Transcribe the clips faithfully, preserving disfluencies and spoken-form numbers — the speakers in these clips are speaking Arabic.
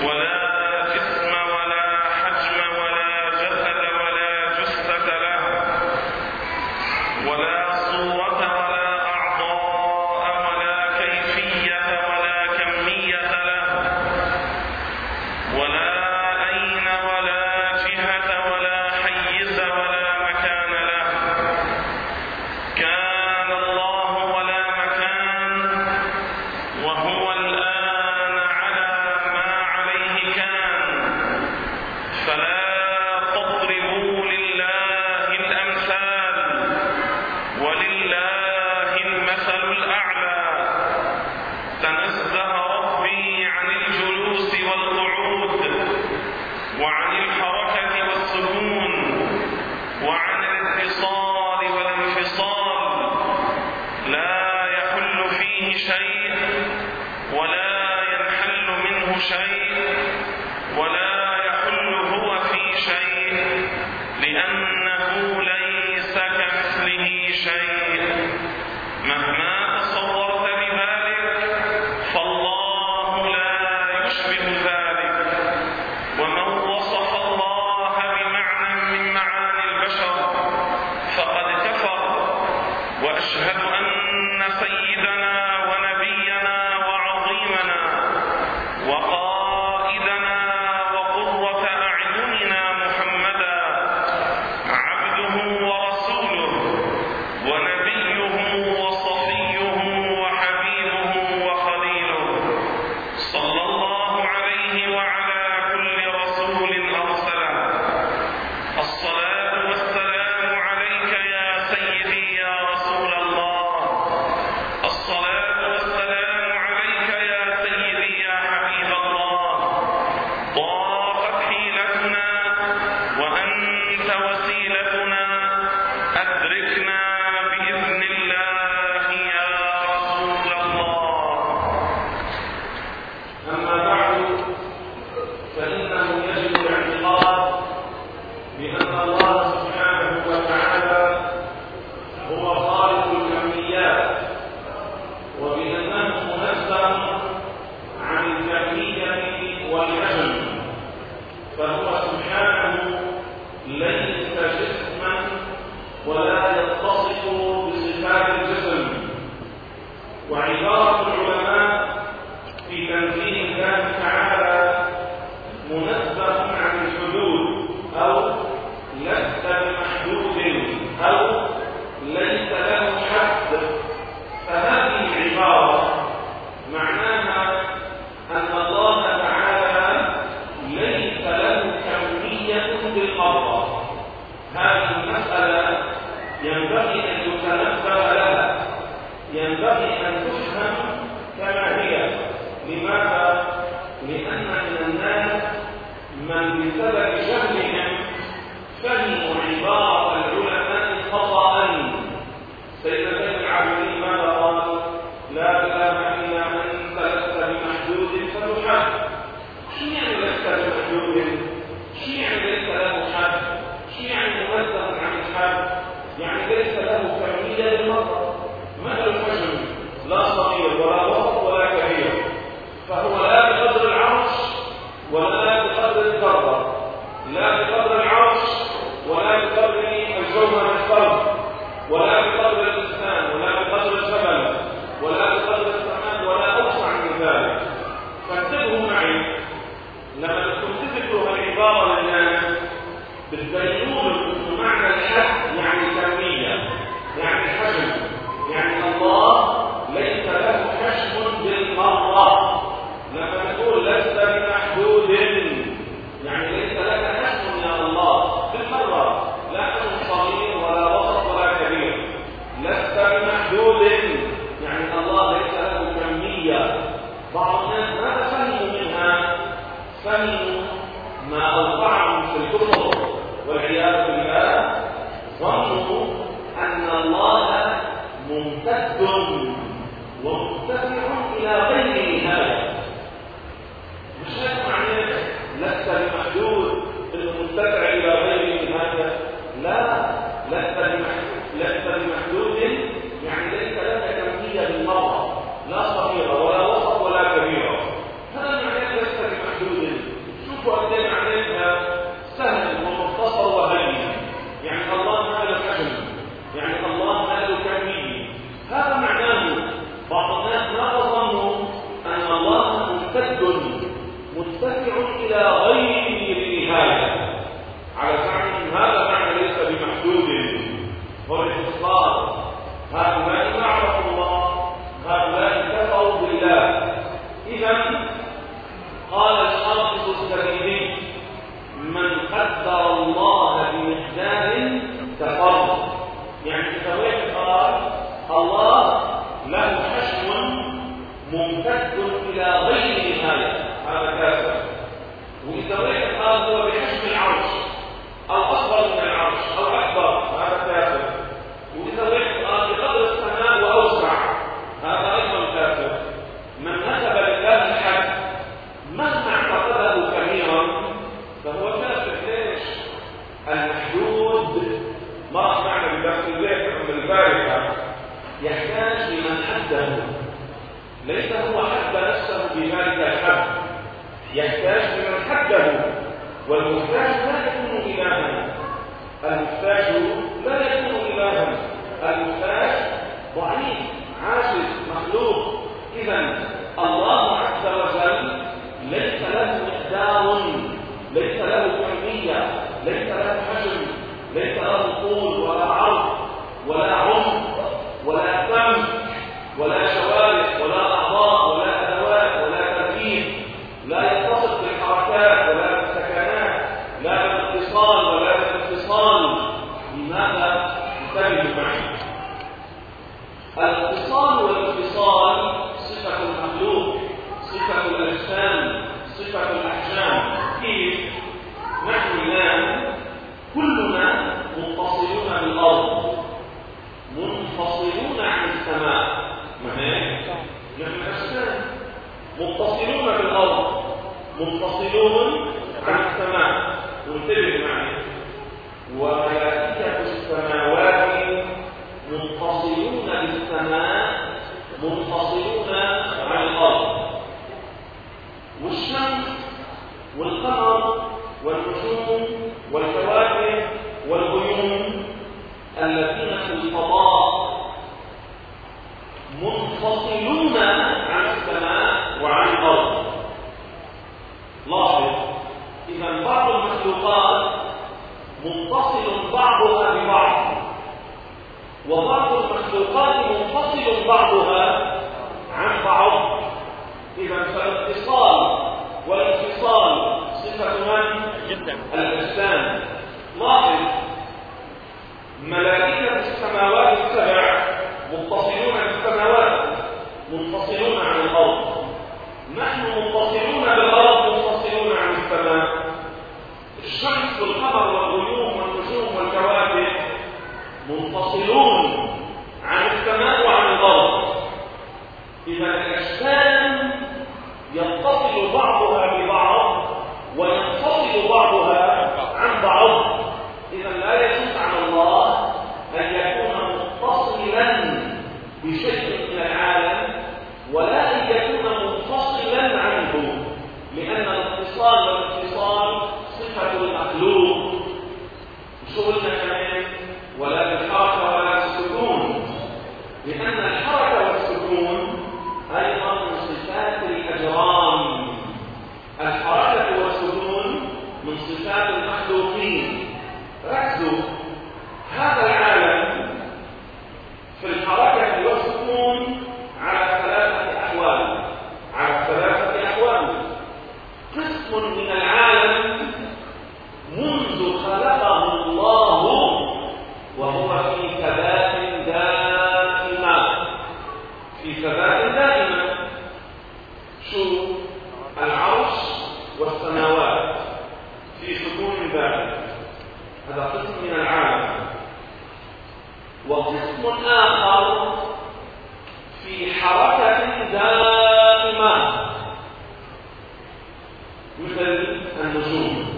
لا صغيرة ولا وسط ولا كبيرة. هذا معناه لست بمحدود إلى غير نهاية، على زعمهم هذا معنى ليس بمحدود، هو الاتصال. هؤلاء ما عرفوا الله، هؤلاء كفروا بالله. إذا قال الحافظ الزبيدي: من قدر الله بمقدار كفر. يعني إذا قال الله له حجم ممتد إلى غير نهاية، هذا كافر. وإذا قال هو بحجم العرش أو أصغر من العرش أو أكبر، هذا كافر. وإذا قال بقدر السماء وأوسع، هذا أيضا كافر. من نسب لله الحد مهما اعتقده كبيرا فهو كافر. ليش؟ المحدود مرة معنا بدرس البيت عند البارحة يحتاج لمن حده، ليس هو حد نفسه بذلك الحد، يحتاج لمن حده. والمحتاج لا يكون إلها، المحتاج لا يكون إلها، المحتاج ضعيف عاجز مخلوق. إذا الله عز وجل ليس له مقدار، ليس له كمية، ليس له حجم، ليس له طول ولا عرض ولا عمق ولا فم ولا شوارع ولا أعضاء ولا أدوات ولا تركيب، لا يتصف بالحركات ولا بالسكنات، لا بالاتصال ولا بالانفصال. لماذا؟ انتبهوا معي. الاتصال والانفصال صفة المخلوق، صفة الأجسام، صفة الأحجام. كيف؟ نحن الآن كلنا متصلون بالأرض، منفصلون عن السماء. ما هيك؟ نحن الأجسام متصلون بالأرض، منفصلون عن السماء. وانتبه معي: وملائكة السماوات متصلون بالسماء، منفصلون عن الأرض. والشمس والقمر والنجوم والكواكب والغيوم الذين في الفضاء منفصلون عن السماء وعن الأرض. لاحظ، إذا بعض المخلوقات متصل بعضها ببعض، وبعض المخلوقات منفصل بعضها عن بعض. إذا فالاتصال والانفصال صفة من؟ الأجسام. لاحظ، ملائكة السماوات السبع متصلون بالسماوات، منفصلون عن الأرض. نحن متصلون بالأرض، منفصلون عن السماء. الشمس والقمر والغيوم والنجوم والكواكب منفصلون عن السماء وعن الأرض. إذا الأجسام يتصل بعضها ببعض وينفصل بعضها عن بعض. إذا لا يجوز على الله أن يكون متصلا بشيء من العالم ولا أن يكون منفصلا عنه، لأن الاتصال والانفصال صفة المخلوق. شو قلنا كمان؟ ولا بالحركة ولا بالسكون، لأن الحركة والسكون أيضا من صفات الأجرام. الحركة والسكون من صفات المخلوقين. ركزوا، هذا العالم في الحركة والسكون على ثلاثة أحوال، على ثلاثة أحوال. قسم من العالم منذ خلقه الله وهو في ثبات دائمة، في ثبات دائمة. شو؟ العرش والسماوات في سكون دائم، هذا قسم من العالم. وقسم آخر في حركة دائمة مثل النجوم.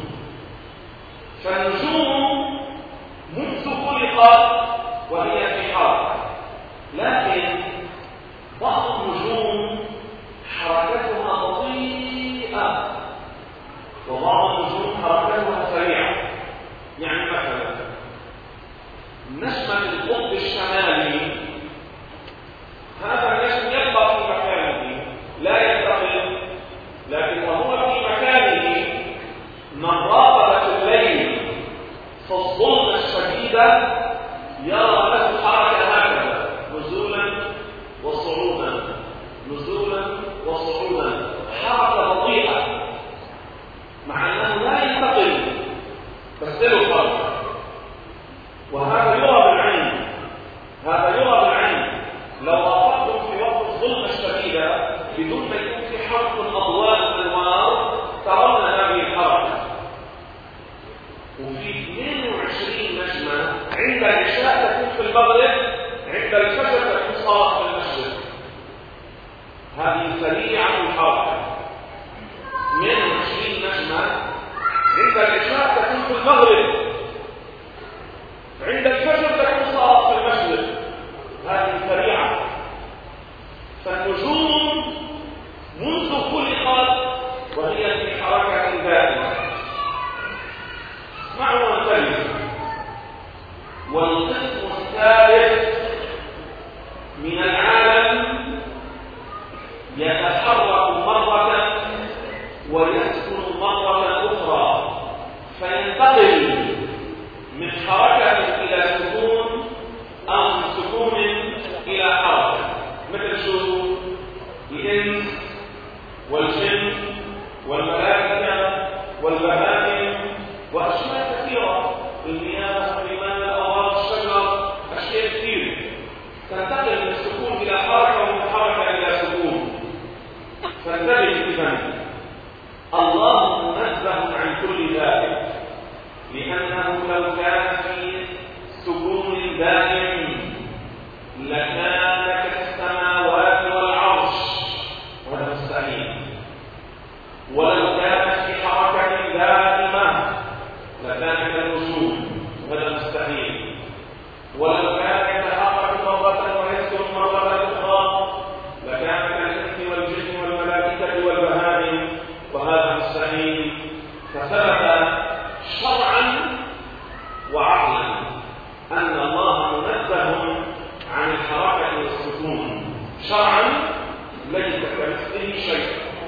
فالنجوم منذ خلقت وهي في حركة، لكن بعض النجوم حركتها بطيئة وبعض النجوم حركتها سريعة. يعني مثلا نجمة القطب الشمالي، هذا النجم يبقى في مكانه لا ينتقل، لكن وهو في مكانه عند العشاء تكون في المغرب، عند الفجر تكون صلاة في المسجد. هذه سريعة الحركة من عشرين نجمة. عند العشاء تكون في المغرب، عند الفجر تكون صلاة في المسجد. هذه سريعة. فالنجوم منذ خلقت وهي في حركة دائمة. اسمعوا وانتبهوا. والقسم الثالث من العالم يتحرك مرة ويسكن مرة أخرى، فينتقل من حركة إلى سكون أو من سكون إلى حركة. مثل شو؟ الإنس والجن والملائكة والبهائم وأشياء كثيرة، المياه، الرمال، الأوراق، الشجر، أشياء كثيرة تنتقل من السكون إلى حركة ومن حركة إلى سكون. فانتبه إذن، الله منزه عن كل ذلك، لأنه لو كان في سكون دائم لكان كالسماوات والعرش، وهذا مستحيل. ولو كان في حركة دائمة لكان كالنجوم، وهذا مستحيل. ولو كان يتحرك مرة ويسكن مرة أخرى لكان كالإنس والجن والملائكة والبهائم، وهذا مستحيل. فثبت شرعا وعقلا أن الله منزه عن الحركة والسكون. شرعا ليس كمثله شيء،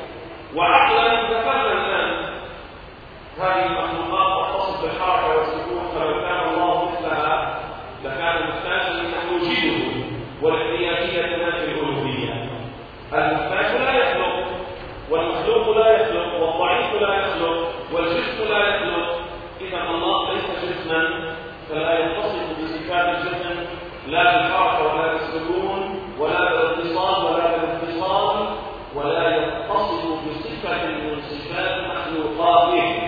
وعقلا ذكرنا الآن هذه المخلوقات تتصف بالحركة والسكون، فلو كان الله مثلها لكان محتاجا أن يوجده، والاحتياجية تنافي الألوهية. المحتاج لا يخلق، والمخلوق لا يخلق، والضعيف لا يخلق، والجسم لا يخلق. إذا الله ليس جسما، فلا يتصف بصفات الجسم لا بالحركة ولا بالسكون ولا بالاتصال ولا بالانفصال، ولا يتصف بصفة من صفات مخلوقاته.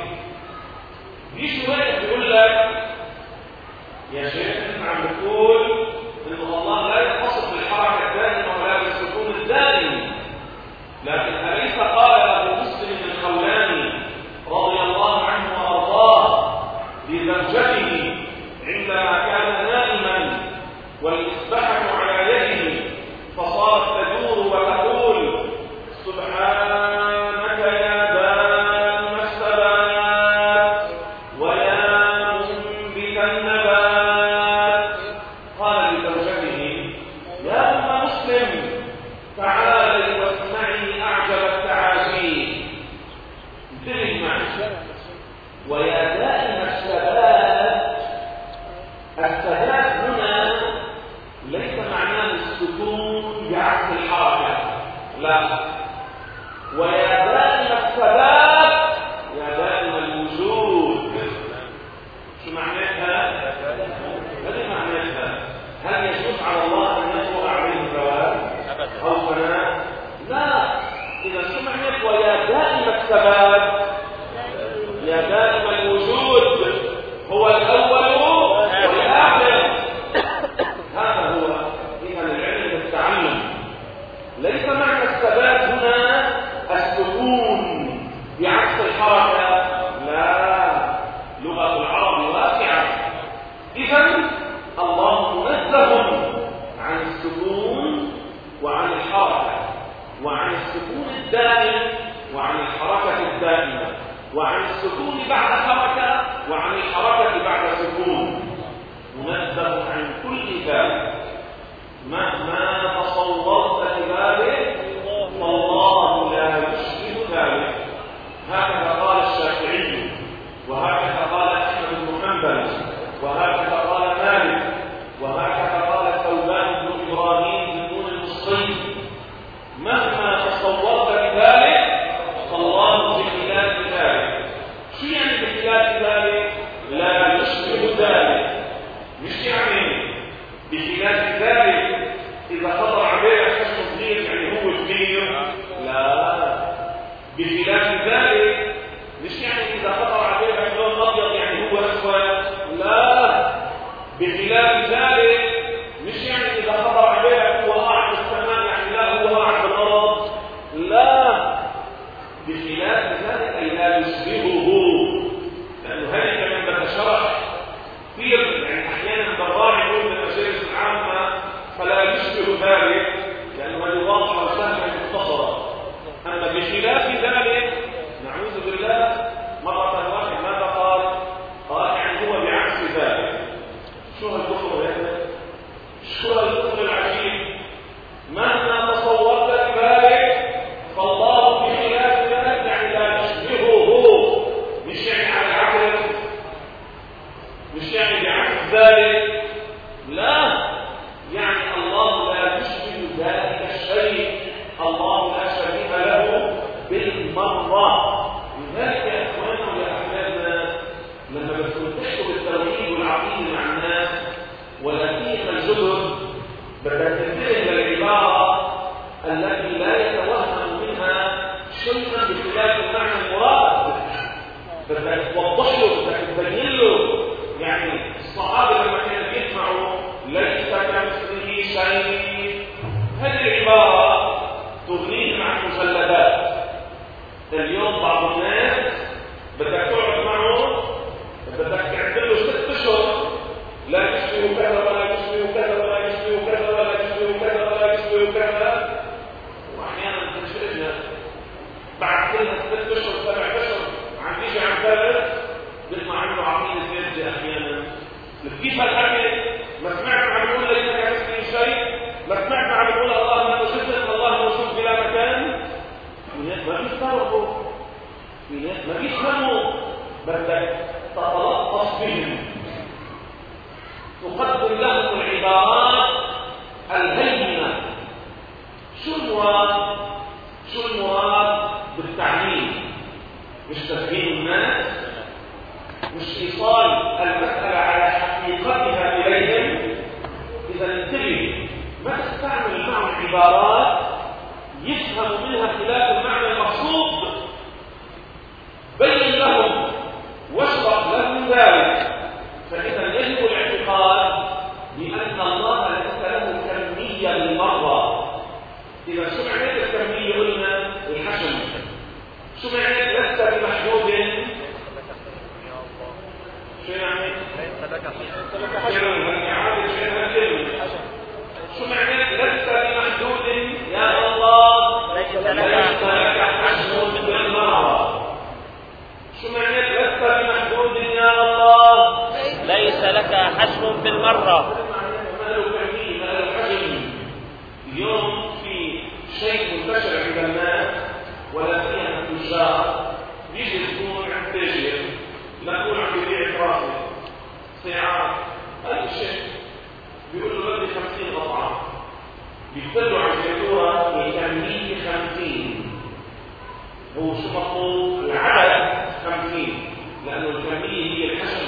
في شوية بيقول لك يا شيخ انت عم بتقول ان الله لا يتصف بالحركة الدائمة ولا بالسكون الدائم، لكن أليس قال أبو مسلم الخولاني رضي الله عنه وأرضاه لزوجته عندما كان نائما والمسبحة على يده فصارت تدور وتقول سبحانك يا دائم الثبات ويا منبت النبات، قال لزوجته يا أم مسلم تعالي واسمعي أعجب التعاجيب. انتبه معي. ويا دائم الثبات، الثبات هنا ليس معناه السكون بعكس الحركة، لا. ويا دائم الثبات يا دائم الوجود. شو معناتها؟ هذه معناتها. هل يجوز على الله أن يطلق عليه زوال أو فناء؟ لا. إذا شو معنات ويا دائم الثبات؟ يا دائم الوجود، هو الأول والآخر. هذا هو إذا العلم بالتعلم. ليس معنى الثبات هنا السكون بعكس الحركة، لا. لغة العرب واسعة. إذا الله منزه عن السكون وعن الحركة، وعن السكون الدائم وعن الحركة الدائمة، وعن السكون بعد حركة وعن الحركة بعد سكون. منزه عن كل ذلك. مهما تصورت لذلك فالله لا يشبه ذلك. هكذا قال الشافعي، وهكذا قال أحمد بن حنبل، وهكذا قال مالك، وهكذا قال ثوبان بن إبراهيم بن نون المصري. مهما تصورت لذلك فالله بخلاف ذلك. شو يعني بخلاف ذلك؟ لا يشبه ذلك. مش يعني بخلاف ذلك إذا خطر عليه حجم صغير يعني هو كبير، لا. بخلاف ذلك يشبهه، لأنه هذه كمان بدها شرح كثير. يعني أحيانا ضرار يقول بالمجالس العامة فلا يشبه ذلك لأنه يوضح سهلا مختصرا. أما بخلاف ذلك نعوذ بالله مرة واحدة ماذا قال؟ قال يعني هو بعكس ذلك. شو هالكفر هذا؟ شو هالكفر العجيب؟ مهما تصورت ذلك فالله بخلاف ذلك يعني لا يشبهه، مش يعني على العكس، مش يعني بعكس ذلك، لا، يعني الله لا يشبه ذلك الشيء، الله لا شبيه له بالمرة. لذلك يا اخواننا ويا احبابنا لما بتفتحوا بالتوحيد والعقيده مع الناس ولا فيها الجدد بدها تنتبه للعباره التي لا يتوهم منها شيئا بخلاف المعنى المراد، بدها توضح له، بدها تبين له. يعني الصحابه لما كانوا يسمعوا ليس كمثله شيء، هذه العباره تغنيهم عن مجلدات. اليوم بعض الناس بدك تقعد معه بدك تعمل له ست اشهر لا يشبه كذا ولا يشبه كذا ولا يشبه كذا ولا يشبه كذا ولا يشبه كذا، واحيانا تنشرجنا بعد كل ست اشهر سبع اشهر عم تيجي عن ثالث بيطلع عنده عقيده ساذجه. احيانا كيف هالحكي؟ ما سمعت عم يقول ليس كمثله شيء، ما سمعت عم يقول الله ما وجد، الله موجود بلا مكان. ما بيستوعبوا، ما بيفهموا، بدك تتلطف بهم، تقدم لهم العبارات الهينه. شو المراد؟ شو المراد بالتعليم؟ مش تفهيم الناس، مش ايصال المساله على حقيقتها اليهم. اذا انتبه، ما تستعمل معهم عبارات يفهم منها خلاف المعنى المقصود، بين لهم واشرح لهم ذلك. فإذا يجب الاعتقاد بأن الله ليس له كمية بالمرة. إذا شو معنى الكمية؟ قلنا الحجم. شو معنى لست بمحدود؟ شو يعني؟ ليس لك شو معنى لست بمحدود يا الله؟ ليس لك حجم بالمرة. شو معنى لست بمحدود يا الله؟ ليس لك حجم بالمرة. ما له كمية، ما له حجم. اليوم في شيء منتشر عند الناس ولا فيها التجار، بيجي يكون عند تاجر نقول عم يبيع راسي ساعات اي شيء، بيقول له بدي خمسين قطعة، بيكتبوا على الفاتورة الكمية خمسين. هو شو مطلوب؟ العدد خمسين، لأنه الكمية هي الحجم،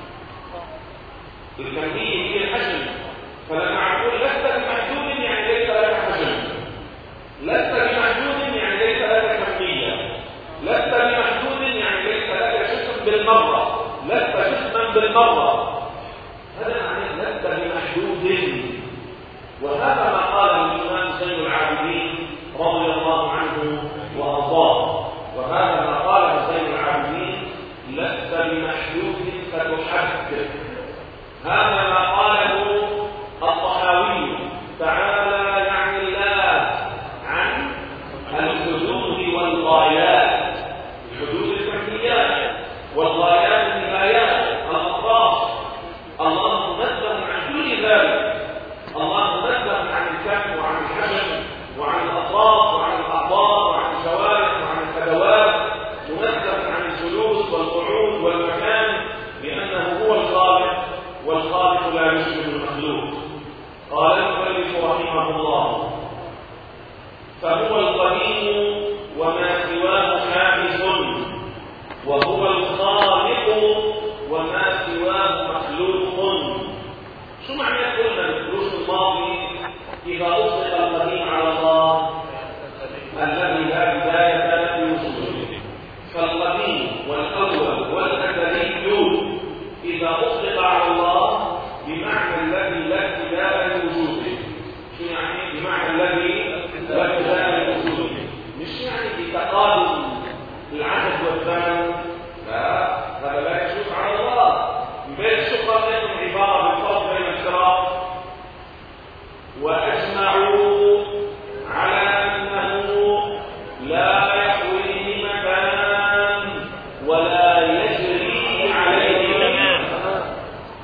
الكمية هي الحجم. فلما عم يقول لست بمحدود يعني ليس لك حجم، لست بمحدود يعني ليس لك كمية، لست بمحدود يعني ليس لك جسم بالمرة، لست جسما بالمرة. هذا معناه لست بمحدود. وهذا ما قاله الإمام زين العابدين رضي الله عنه وأرضاه، وهذا ما قاله زين العابدين لست بمحدود فتحدث. هذا ما قاله الطحاوي تعالى يعني الله عن الحدود والغايات، الحدود الكميات والغايات النهايات الأطراف. الله منزه عن كل ذلك، الله منزه عن الكم وعن الحجم وعن الأطراف وعن الأعضاء وعن الجوارح وعن الأدوات، منزه عن الجلوس والقعود والمكان، لأنه هو الخالق والخالق لا يشبه المخلوق. قال المؤلف رحمه الله: فهو القديم وما سواه حادث، وهو الخالق وما سواه مخلوق. شو معنى قلنا بالدروس الماضي إذا أطلق القديم على الله الذي لا بداية لوجوده؟ فالقديم والأول والأزلي إذا أطلق على الله بمعنى الذي لا ابتداء لوجوده. شو يعني بمعنى الذي لا ابتداء لوجوده؟ مش يعني بتقادم العدد والزمن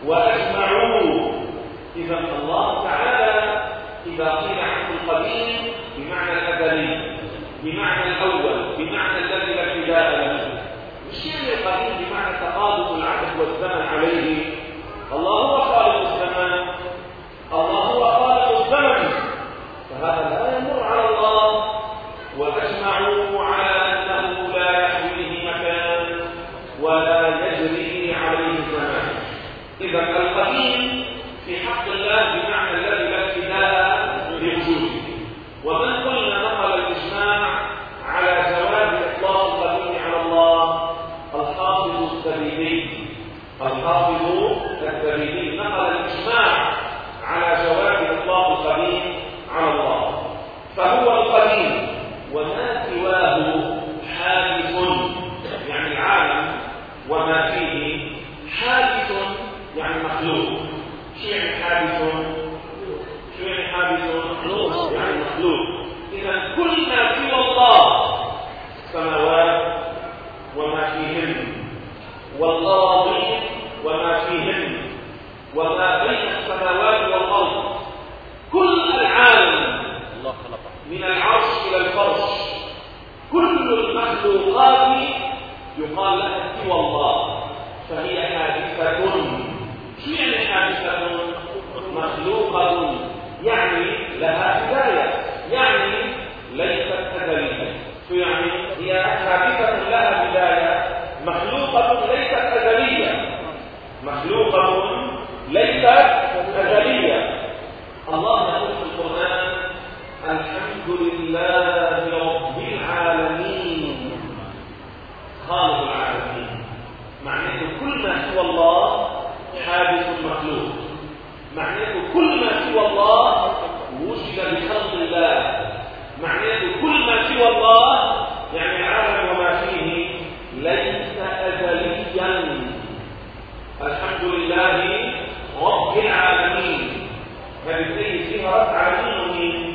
وأجمعوا. إذا الله تعالى إذا قيل عنه القديم بمعنى الأزلي، بمعنى الأول، بمعنى الذي لا ابتداء له. مش يعني القديم بمعنى تقادم العهد والزمن عليه. الله هو خالق الزمان، الله هو خالق الزمن، فهذا لا يمر على الله. وأجمعوا على أنه لا يحويه مكان ولا يجري عليه زمان. إذا القديم في حق الله بمعنى الذي لا ابتداء لوجوده. ومن قلنا نقل الإجماع على جواز إطلاق القديم على الله الحافظ الزبيدي. الحافظ الزبيدي نقل الإجماع على جواز إطلاق القديم على الله، فهو القديم وما سواه حادث، يعني العالم وما فيه حادث يعني مخلوق. شو يعني حادث؟ شو يعني حادث؟ مخلوق يعني مخلوق. إذا كل ما سوى الله، السماوات وما فيهن، والأراضين وما فيهن، وما بين السماوات والأرض، كل العالم من العرش إلى الفرش، كل المخلوقات يقال لها سوى الله، فهي حادثة. شو يعني حادثة؟ مخلوقة، يعني لها بداية، يعني ليست أزلية. شو يعني؟ هي حادثة لها بداية، مخلوقة ليست أزلية، مخلوقة ليست أزلية. الله يقول في القرآن: الحمد لله رب العالمين، خالق العالمين. معناته كل ما سوى الله حادث مخلوق، معناته كل ما سوى الله وجد بخلق الله، معناته كل ما سوى الله يعني العالم وما فيه ليس أزليا. الحمد لله رب العالمين. هذه الآية فيها رد على مين ومين؟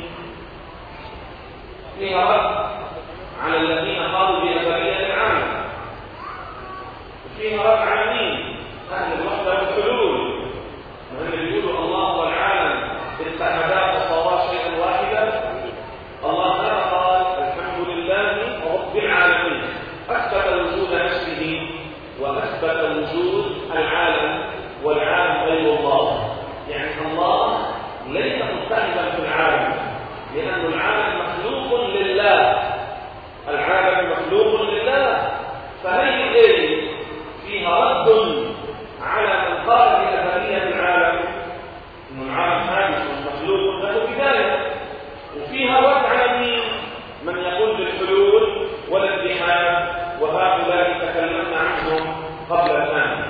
فيها رد على الذين قالوا بأزلية العالم، وفيها رد على مين؟ أهل الوحدة والحلول، وهم يقولوا الله والعالم اتحدا فصارا شيئا واحدا. الله هذا قال الحمد لله رب العالمين، أثبت وجود نفسه وأثبت وجود العالم، والعالم غير الله. يعني الله ليس متحدا في العالم، لأن العالم مخلوق لله، العالم مخلوق لله. فهذه الآية فيها رد على من قال بأزلية العالم، أن العالم حادث مخلوق له بداية، وفيها رد على مين؟ من يقول بالحلول والاتحاد، وهؤلاء تكلمنا عنهم قبل الآن.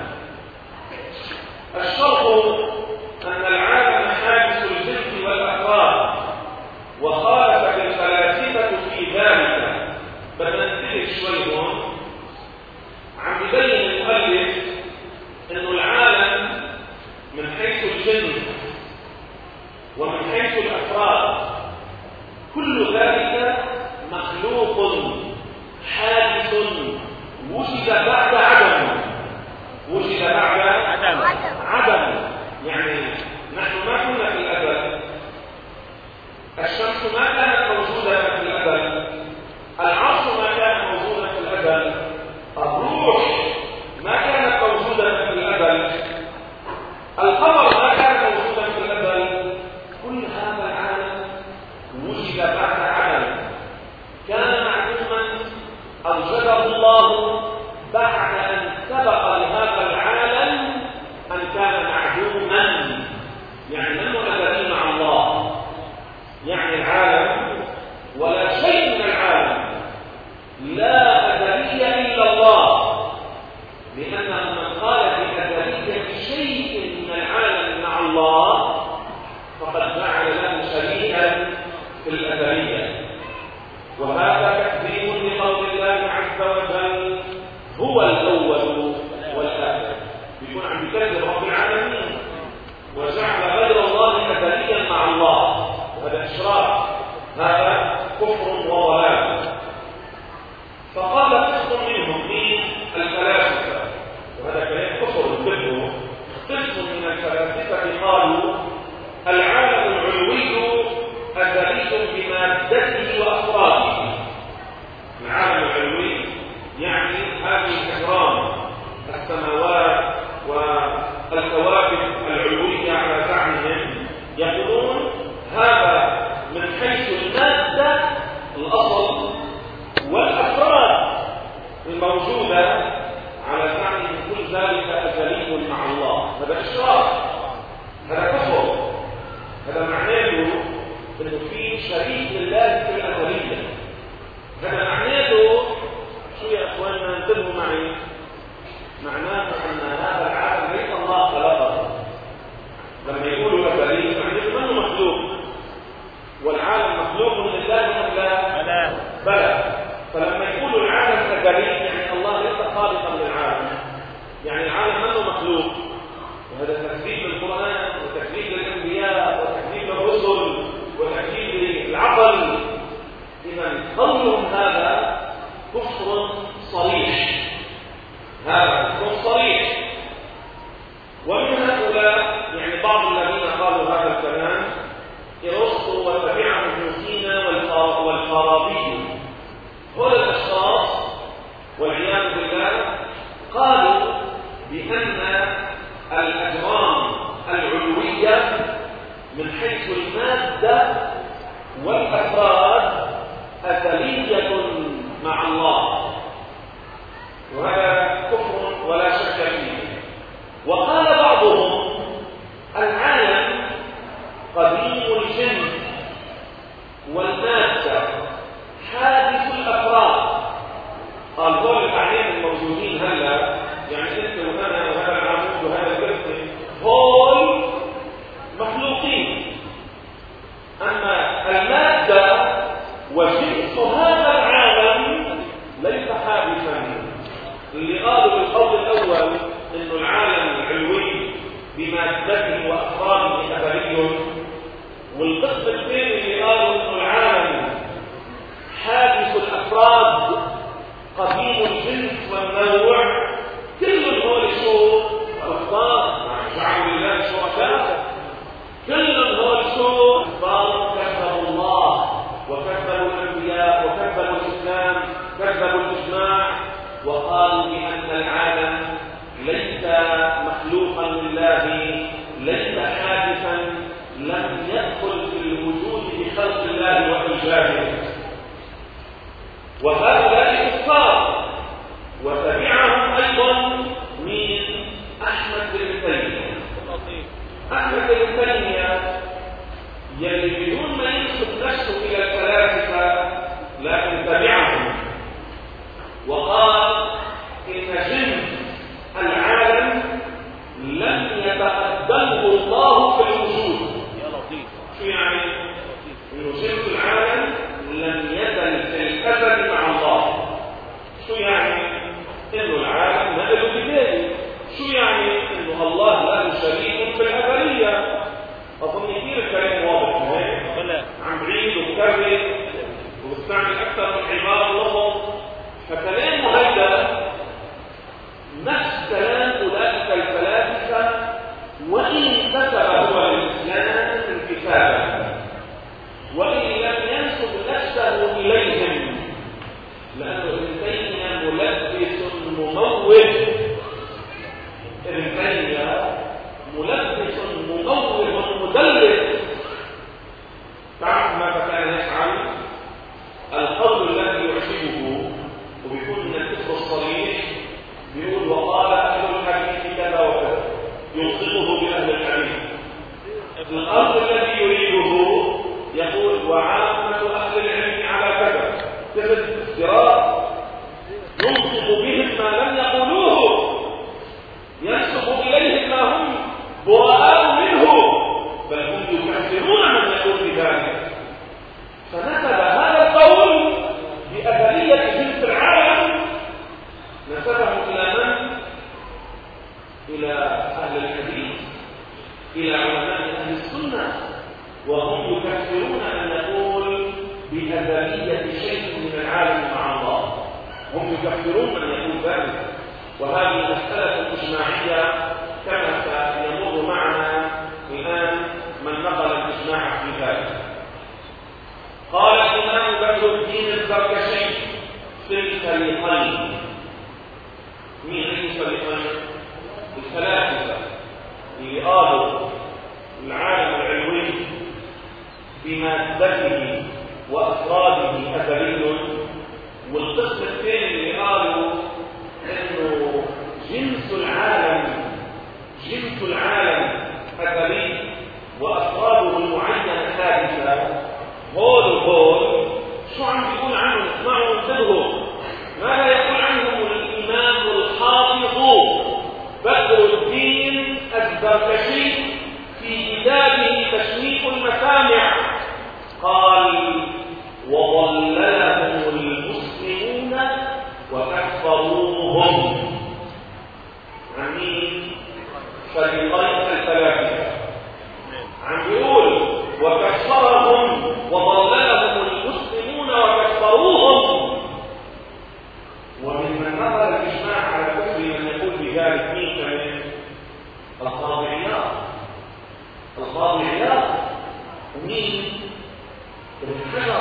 الشرط أن العالم حادث الجنس والأفراد، وخالفت الفلاسفة في ذلك. بننتهي شويهم عم يبين المؤلف أن العالم من حيث الجنس ومن حيث الأفراد كل ذلك مخلوق حادث وجد بعد عدم، وجد بعد عدم. عدم يعني نحن ما كنا في الأزل، الشمس ما كانت موجودة في الأزل، العرش ما كان موجودا في الأزل، الروح ما كانت موجودة في الأزل، القمر ما كان موجودا في الأزل. كل هذا العالم وجد بعد عدم، كان معدوما أوجده الله بعد أن سبق لهذا العالم أن كان معدوما، يعني لم أزلي مع الله. يعني العالم ولا شيء من العالم لا أزلية إلا الله، لأن من قال بأزلية شيء من العالم مع الله فقد جعل له شريكا في الأزلية، وهذا تكذيب لقول الله عز وجل هو الأول والآخر. بيكون عم يكذب رب العالمين وجعل غير الله أزليا مع الله، وهذا إشراك، هذا كفر وضلال. فقال قسم منهم من الفلاسفة، وهذا كلام كفر كله، قسم أزلي مع الله، هذا إشراك، هذا كفر. هذا معناته إنه في شريك لله في الأزلية. هذا معناته شو يا أخواننا؟ انتبهوا معي. معناه أن هذا العالم ليس الله خلقه. لما يقولوا أزلي معناته منه مخلوق، والعالم مخلوق لله أم لا؟ لا. بلى. فلما يقولوا العالم أزلي يعني الله ليس خالقا للعالم، يعني العالم منه مخلوق. وهذا تكذيب للقرآن وتكذيب للأنبياء وتكذيب للرسل وتكذيب للعقل. إذا قولهم هذا كفر صريح، هذا كفر صريح. ومن هؤلاء يعني بعض الذين قالوا هذا الكلام ارسطو وتبعهم ابن سينا والفارابي. هؤلاء الأشخاص والعياذ بالله قالوا بأن الأجرام العلوية من حيث المادة والأفراد أزلية مع الله، وهذا كفر ولا شك فيه. وقال بعضهم العالم قديم الجنس والمادة حادث الأفراد. قال هول الأعيان الموجودين هلا، يعني أنت وأنا وهذا العمود وهذا الجسم هول مخلوقين، أما المادة وجنس هذا العالم ليس حادثا. اللي قالوا بالقول الأول إنه العالم العلوي بمادته وأفراده أزلي، والقسم الثاني اللي قالوا إنه العالم حادث الأفراد قديم الجنس والنوع، كل هول شو أفراد جعلوا لله شركاء، كل هول شو قالوا كذبوا الله وكذبوا الأنبياء وكذبوا الإسلام، كذبوا الإجماع، وقالوا بأن العالم ليس مخلوقا لله، ليس حادثا، لم يدخل في الوجود بخلق الله وإيجاده. وهؤلاء كفار. وتبعهم أيضا من أحمد بن تيمية. أحمد بن تيمية يلي بدون ما ينسب نفسه إلى الفلاسفة لكن تبعهم وقال إن جنس العالم لم يتقدمه الله في الوجود. شو يعني؟ إنه جنس العالم لم يزل في الأزل مع الله. شو يعني؟ إنه العالم ما له بداية. شو يعني؟ إنه الله له شريك في الأزلية. أظن كثير الكلام واضح هيك، عم بعيد وبكرر وبستعمل أكثر من عبارة لفظ. فكلامه هذا نفس كلام أولئك الفلاسفة، وإن كتب هو الإسلام انكتابا وإن لم ينسب نفسه إليهم، لأنه ابن تيمية ملبس مموه. ابن تيمية ملبس مموه مدلس. تعرف ماذا كان يفعل؟ القول الذي يعجبه وبيكون من الكفر الصريح بيقول وقال أهل الحديث كذا وكذا، يلصقه بأهل الحديث. الأمر الذي يريده يقول وعامة أهل العلم على كذا، كذا افتراء، يلصق بهم ما لم يقولوه، ينسب إليهم ما هم براء منه، بل هم يكفرون من يقول بذلك. فنسب هذا القول بأزلية جنس العالم، نسبه إلى من؟ إلى أهل الحديث، إلى علماء أهل السنة، وهم يكفرون أن نقول بأزلية شيء من العالم مع الله. هم يكفرون من يقول ذلك، وهذه مسألة إجماعية كما سيمر معنا الآن من نقل الإجماع في ذلك. قال الإمام بدر الدين الزركشي في الفريقين. مين هي الفريقين؟ الفلاسفة اللي قالوا العالم العلوي بمادته وأفراده أزلي، والقسم الثاني اللي قالوا إنه جنس العالم بدر الدين الزركشي في كتابه تشريف المسامع قال: وضللهم المسلمون وكفروهم. عن مين؟ فريقين الثلاثة. عم يقول وكفرهم وضللهم المسلمون وكفروهم. ومن نظر الاجماع على كفر من يقول بذلك مين كمان؟ القاضي عياض. القاضي عياض ومين؟ ابن حجر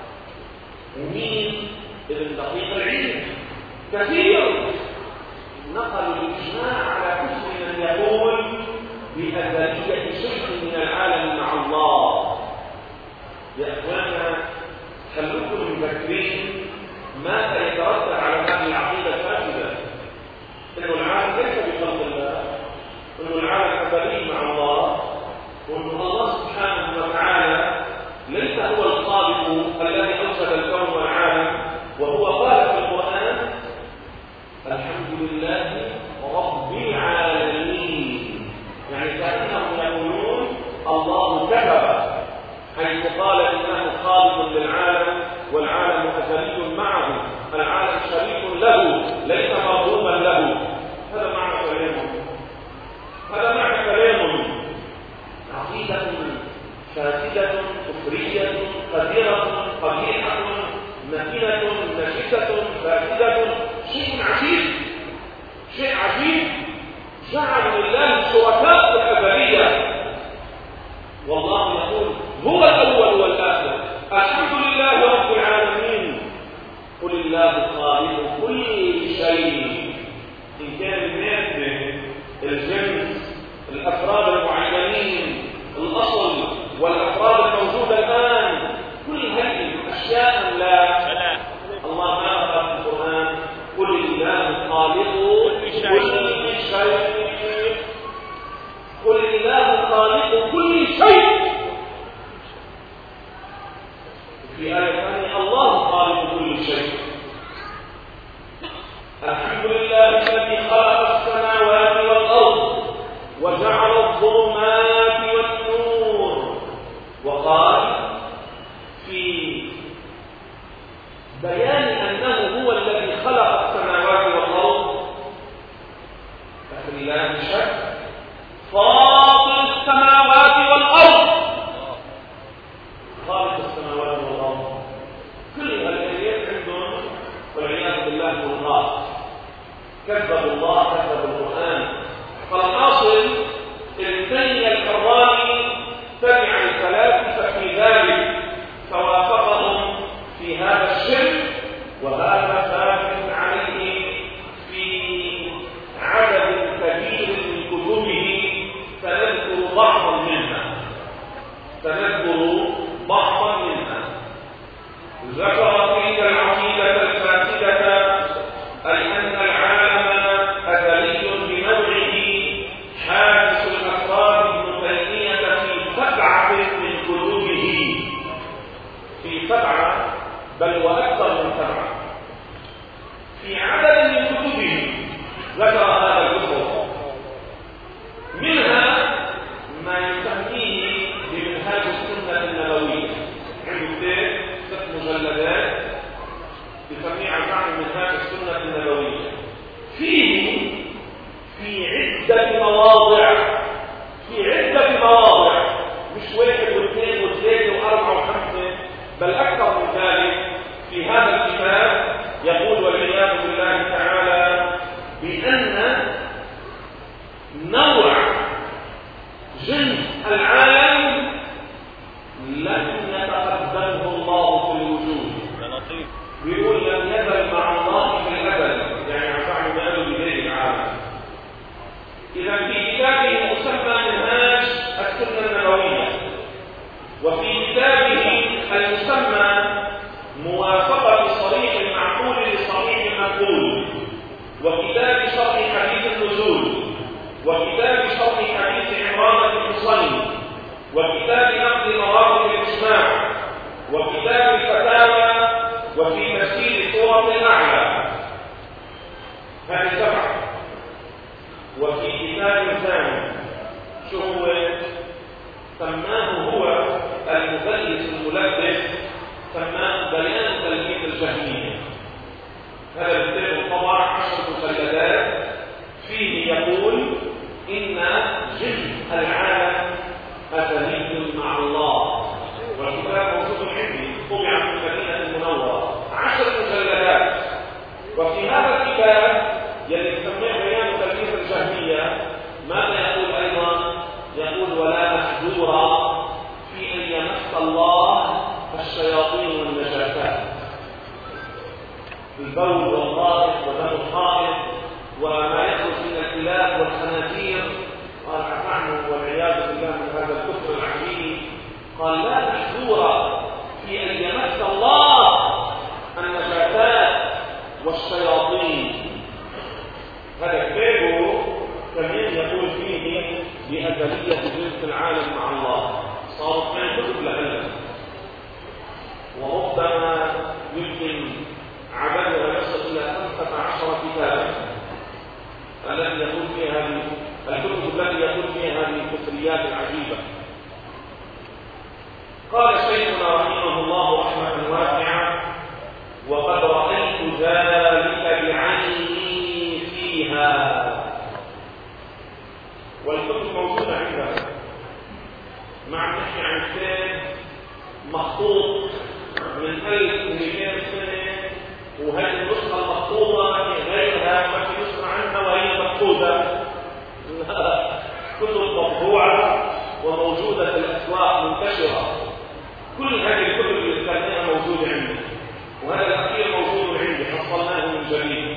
ومين؟ ابن دقيق العيد. كثير نقلوا الاجماع على كفر من يقول بأزلية شرك من العالم مع الله. يا اخوانا خلوكم مفكرين ماذا يترتب على هذه العقيدة الفاسدة، انه العالم ليس بخلق الله، انه العالم أزلي مع الله، وان الله سبحانه وتعالى ليس هو الخالق الذي اوجد الكون والعالم، وهو قال في القرآن: الحمد لله رب العالمين. يعني كأنهم يقولون الله كذب حيث قال انه خالق للعالم والعالم أزلي معه، العالم شريك له ليس مرغوبا له. هذا معنى كلامهم، هذا معنى كلامهم. عقيدة فاسدة كفرية قذرة قبيحة مكينة نجسة فاسدة. شيء عجيب، شيء عجيب. جعلوا لله شركاء الأزلية، والله يقول هو الأول والآخر. الحمد لله رب العالمين. قل الله خالق كل شيء، إن كان المادة، الجنس، الأفراد المعينين، الأصل والأفراد الموجودة الآن، كل هذه أشياء لا الله ما قال في القرآن: قل الله خالق كل شيء. قل الله خالق كل شيء. في آية ثانية: الله خالق كل شيء. الحمد لله الذي خلق السماوات والأرض وجعل الظلمات والنور. وقال في بيان أنه هو الذي خلق السماوات والأرض: فلله شك فاطر السماوات والأرض. خالق السماوات والأرض. كل هالآيات عندهم والعياذ بالله ملغاة، كذبوا الله، كذبوا القرآن. فالحاصل ابن تيمية الحراني تبع الفلاسفة في ذلك فوافقهم في هذا الشرك، وهذا ثابت عليه في عدد كبير من كتبه. سنذكر بعضا منها سنذكر بعضا منها ذكر تلك العقيدة الفاسدة أي أن العالم أزلي بنوعه، حادث الأسرار ابن تيمية في سبعة من كتبه، في سبعة بل وأكثر من سبعة، في عدد من كتبه ذكر هذا الكفر. منها ما يسميه بمنهاج السنة النبوية، عنده ست مجلدات يسميه عن منهاج السنة النبوية. فيه في عدة مواضع، في عدة مواضع، مش واحد واثنين وثلاثة وأربعة وخمسة، بل أكثر من ذلك. في هذا الكتاب يقول والعياذ بالله تعالى بأن نوع جنس العالم لم يتقدمه الله في الوجود. بيقول لم يزل مع الله في الأبد، يعني عفوا بأنه بذلك العالم. إذا في كتابه مسمى منهاج السنة النبوية، وفي كتابه المسمى موافقة صريح المعقول لصريح المنقول، وكتاب شرح حديث النزول، وكتاب شرح حديث عمران بن حصين، وكتاب نقد مراتب الإجماع، وكتاب الفتاوى، وفي تفسير سورة الأعلى. هذه سبعة. وفي كتاب ثاني شو هو سماه هو المدلس الملبس، سماه بيان تلبيس الجهمية. هذا الكتاب طبعا عشر مجلدات، فيه يقول إن جن العالم أزلي مع الله، والكتاب موجود عندي طبع في المدينة المنورة، عشر مجلدات. وفي هذا الكتاب يلي يسميه بيان تلبيس الجهمية ماذا يقول أيضا؟ يقول ولا محذورا في أن يمس الله الشياطين والنجاسات، البول والغائط ودم الحائط وما يخرج من الكلاب والخنازير، قال عنه والعياذ بالله من هذا الكفر العجيب. قال لا محذورا في أن يمس الله النجاسات والشياطين. هذا كتابه كمان يقول فيه بأزلية جنس العالم مع الله. صاروا اثنين كتب لهلا، وربما يمكن عددها يصل إلى خمسة عشر كتابا التي يقول فيها هذه الكتب التي يقول فيها هذه الكفريات العجيبة. قال شيخنا رحمه الله رحمة واسعة: وقد رأيت ذلك بعيني فيها. والكتب موجودة عندنا، مع نحكي عن كتاب مخطوط من ألف ومئتين سنة، وهذه النسخة المخطوطة ما في غيرها، ما في نسخة عنها وهي مكتوبة. كتب مطبوعة وموجودة في الأسواق منتشرة. كل هذه الكتب اللي ذكرناها موجودة عندي، وهذا الأخير موجود عندي حصلناه من جديد.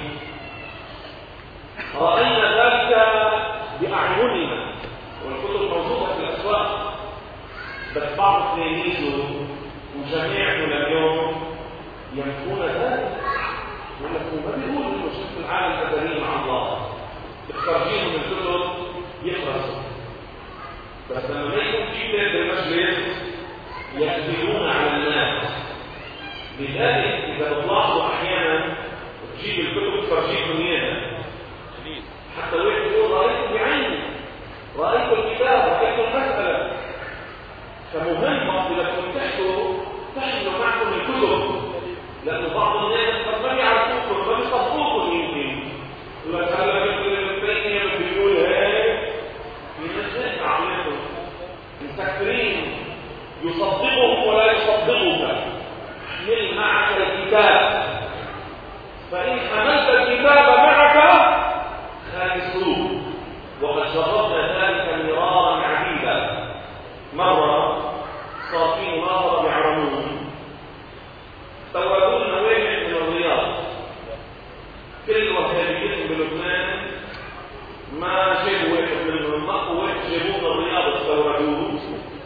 رأينا ذلك بأعيننا، والكتب موجودة في الأسواق، بس بعض التلاميذ وجميعنا اليوم ينفون ذلك، يقول لك ما بيقول انه شوف العالم أزلي مع الله، الخارجين من الكتب يخلصوا. بس لما ما يكون في كتاب بالمجلس يكذبون على الناس. لذلك اذا بتلاحظوا احيانا تجيب الكتب تفرجيكم اياها، حتى واحد يقول رايت بعيني، رايت الكتاب، رايت المساله. فمهم اذا كنتم تحكوا تحملوا معكم الكتب، لأن بعض الناس قد ما يعرفوكم ما بيصدقوكم. يمكن يقول لك هلا بالثانية بيقول هيك، في ناس هيك عقلتهم مسكرين، يصدقهم ولا يصدقك. احمل معك الكتاب، فإن حملت الكتاب معك خالصوه. وقد جربنا ذلك مرارا عديدا. مرة صار في مناظرة بعرمون، استوردونا واحد من الرياض، كل وهابيين بلبنان ما جابوا واحد منهم، نقوا واحد جابوه من الرياض استوردوه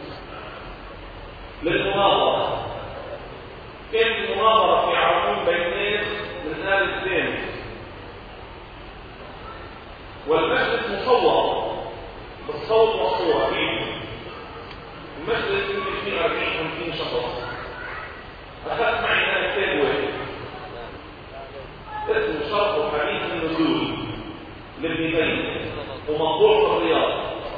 للمناظرة. كانت المناظرة في عرمون بين ناس من آل الثاني، والمجلس مصور بالصوت والصورة فيه. المجلس يمكن فيه أربعين خمسين شخص. أخذت معي أنا كتاب واحد اسمه شرح حديث النزول لابن تيمية، ومطبوع في الرياض.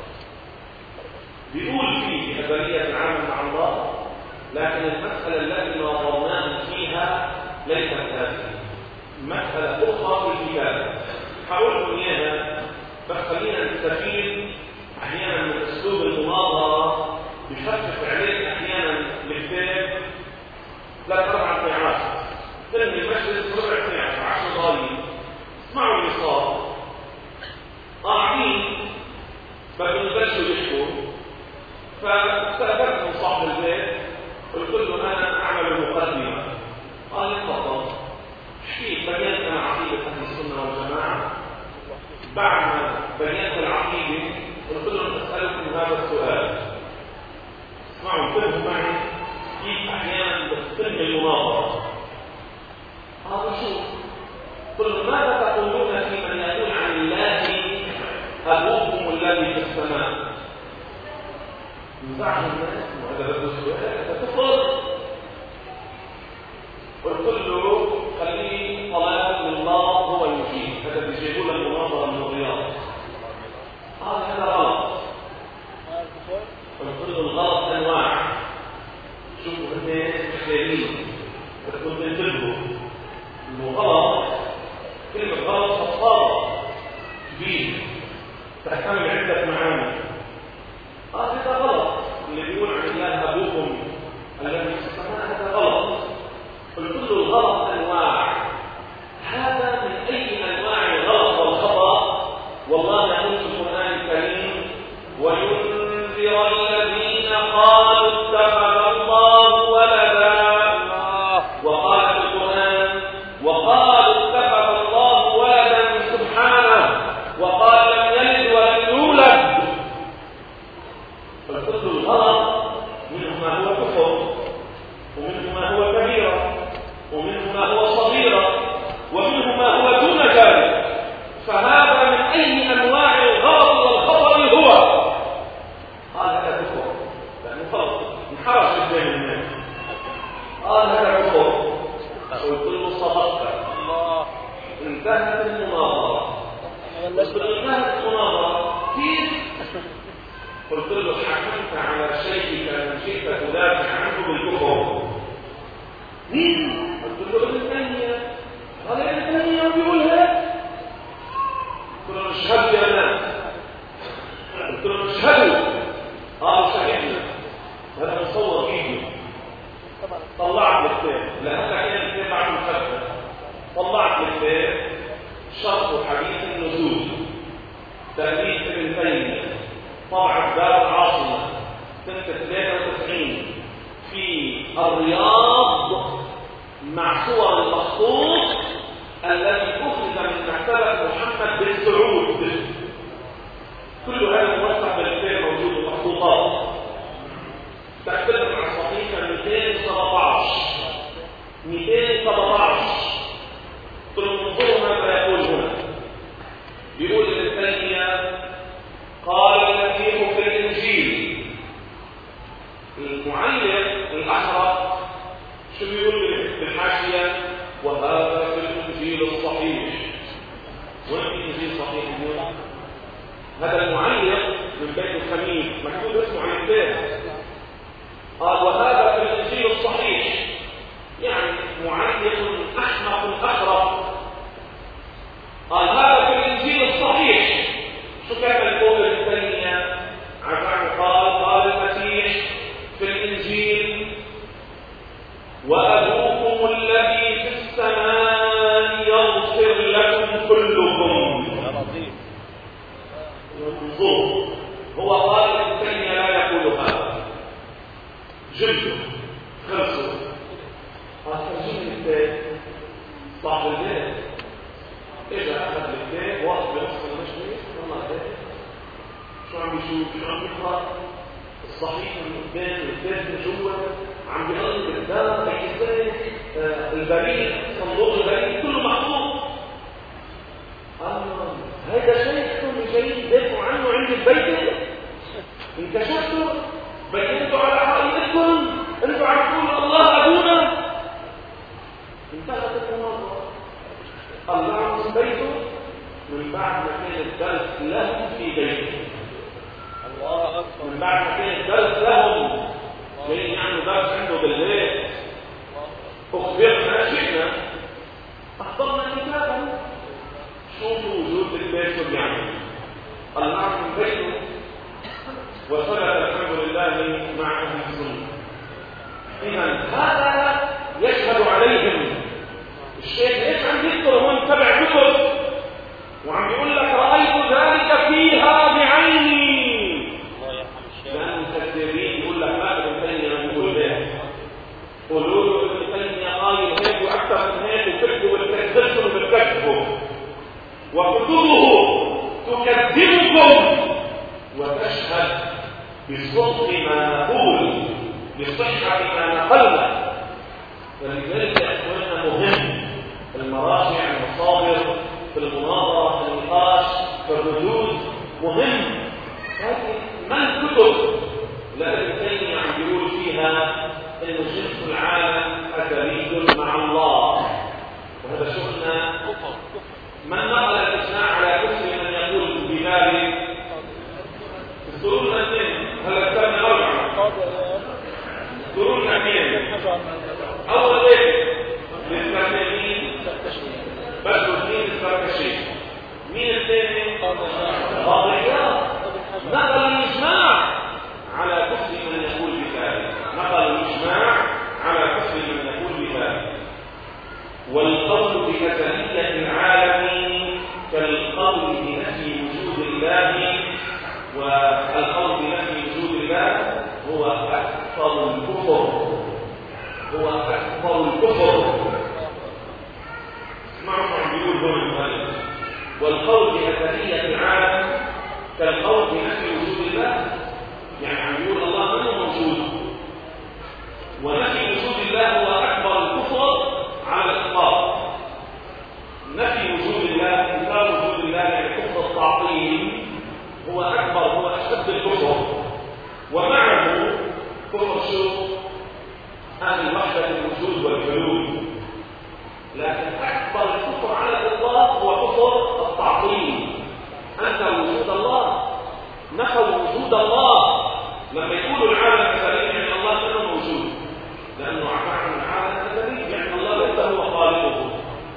بيقول فيه أزلية العالم مع الله، لكن المسألة التي ناظرناه فيها ليست هذه، مسألة أخرى في الكتاب. حاول لكم إياها، بس خلينا نستفيد أحيانا من أسلوب المناظرة، بيخفف عليك أحيانا الكتاب. لا تربع ساعات، تنمي المجلس ربع ساعة عشر دقائق، اسمعوا اللي صار. قاعدين بدهم يبلشوا يحكوا، فاستأذنت من صاحب البيت، قلت له أنا أعمل المقدمة. قال لي تفضل. حكيت بينت أنا عقيدة أهل السنة والجماعة. بعد ما بينت العقيدة قلت لهم أسألكم هذا السؤال، اسمعوا انتبهوا معي كيف احيانا بتتم المناظره. هذا شو؟ قل ماذا تقولون في من يقول عن الله ابوكم الذي في السماء؟ نزعج الناس وهذا بده سؤال، هذا كفر. قلت له خليه طلب لله هو يجيب. هذا بيجيبوا له المناظره من الرياض، فيه تحتمل عدة معاني. آه هذا غلط، اللي بيقول عن الله أبوكم الذي في السماء هذا غلط. قل كل الغلط أنواع، هذا من أي أنواع الغلط والخطأ. والله يقول في القرآن الكريم وينذر الذين قالوا اتخذ الله ولدا، وقال في القرآن وقالوا اتخذ الله ولدا سبحانه وقال لم يلد ولم يولد. فكل الغلط منه ما هو كفر، ومنه ما هو كبيرة، ومنه ما هو صغيرة، ومنه ما هو دون ذلك. فهذا من أي أنواع الغلط والخطأ هو. قال هذا كفر لأنه غلط انحرف جدا من الناس. قال هذا كفر، قلت له صدقت. انتهت المناظرة. قلت له انتهت المناظرة كيف؟ قلت له حكمت على شيء كان شئت تدافع عنه بالكفر. مين؟ قلت له ابن تيمية. قال ابن تيمية بيقولها. قلت له اشهد يا ناس. قلت له اشهدوا. قالوا شهدنا. هذا مصور فيديو. طلعت الكتاب لأنك كان الكتاب بعد مخفف. طلعت الكتاب شرح حديث النزول تأليف ابن تيمية طبعة دار العاصمة سنة ثلاثة وتسعين في الرياض مع صور المخطوط التي أخذ من مكتبة محمد بن سعود. كل هذا موثق بالكتاب موجود المخطوطات. تختلف مع الصحيفة مئتين وسبعة عشر مئتين وسبعة عشر. انظروا ماذا يقول هنا. بيقول ابن تيمية قال المسيح في الإنجيل. المعلق الأحرق شو بيقول في الحاشية؟ وهذا في الإنجيل الصحيح. وين في الإنجيل الصحيح اليوم؟ هذا المعلق من بيت الخميس مكتوب اسمه على الكتاب. قال وهذا في الإنجيل الصحيح، يعني معلق أحمق أخرق. قال هذا في الإنجيل الصحيح. شو كان القول الثانية؟ عفوا قال قال المسيح في الإنجيل وأبوكم الذي في السماء يغفر لكم كلكم. انظر، هو قال الثانية لا يقول هذا. جلده خلصوا. قال ترجمة الكتاب صاحب البيت إذا أخذ الكتاب واقف بنصف المشوي والله ده شو عم يشوف؟ شو عم يقرأ؟ الصحيح من قدام، الكتاب من جوا، عم بيقلب الدار، الكتاب، البريد، صندوق البريد كله محطوط. آه هذا شيخكم جاي تدافعوا عنه عند البيت؟ انكشفتوا؟ بينتوا على حقيقتكم؟ انتوا عارفون الله أبونا؟ انتهت المناظرة. طلعوا من بيته من بعد ما كان الدرس لهم في بيته. الله أكبر. من بعد ما كان الدرس لهم جايين يعملوا درس عنده بالليل. أخبرنا شئنا أحضرنا كتابه. شوفوا وجود البيت شو بيعمل. طلعوا من بيته وصلت الحمد لله مع أهل السنة. إذا هذا يشهد عليهم. الشيخ ليش عم يذكر هون سبع كتب وعم يقول لك رأيت ذلك فيها بعيني؟ لأن الكثيرين يقول لك ما ابن تيمية عم يقول ذلك. قولوا له ابن تيمية قايل هيك وأكثر من هيك وكذبوا بالكذبتم بالكذبوا وكتبه تكذبكم وتشهد بصدق ما نقول بصحة ما نقلنا. ولذلك أخواننا مهم المراجع المصادر في المناظرة في النقاش في الردود مهم. هذه ما الكتب لا ابن تيمية عم بيقول فيها إن جنس العالم أزلي مع الله، وهذا شغلنا. من نقل الإجماع على كل من يقول بذلك؟ الظروفنا اثنين. هلا كتبنا أربعة. ظروفنا اثنين. أول بيت للسلمانيين بدر الدين الزركشي. مين الثاني؟ القول بنفي وجود الله والقول بنفي وجود الله هو أكثر الكفر، هو أكبر الكفر. اسمعوا ما يقول هنا المؤلف: والقول بأثرية العالم كالقول بنفي وجود الله، يعني عم يقول الله غير موجود، ونفي وجود الله هو أكبر الكفر على الإطلاق. نفي وجود الله، إنكار وجود الله يعني كفر التعطيل، هو أكبر، هو أشد الكفر، ومعه كفر شو؟ أهل وحدة الوجود والحلول. لكن أكبر الكفر على الإطلاق هو كفر التعطيل، أنكر وجود الله، نفوا وجود الله. لما يقولوا العالم أزلي يعني الله غير موجود، لأنه عن العالم أزلي يعني الله ليس هو خالقه،